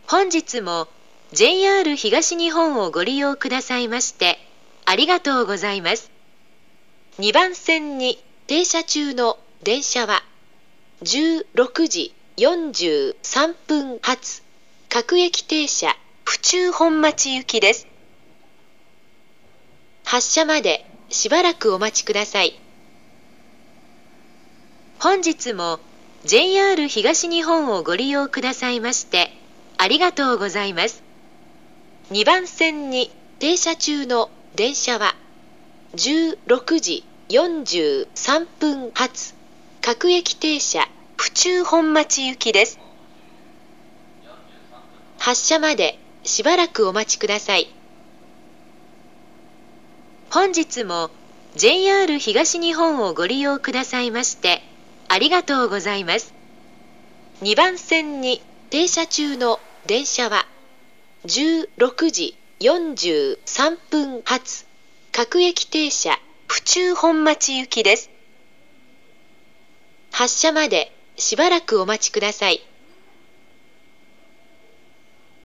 本日も JR 東日本をご利用くださいましてありがとうございます。2番線に停車中の電車は16時43分発各駅停車府中本町行きです。発車までしばらくお待ちください。本日も JR 東日本をご利用くださいましてありがとうございます。2番線に停車中の電車は16時43分発各駅停車府中本町行きです。発車までしばらくお待ちください。本日も JR 東日本をご利用くださいましてありがとうございます。2番線に停車中の電車は16時43分発各駅停車府中本町行きです。発車までしばらくお待ちください。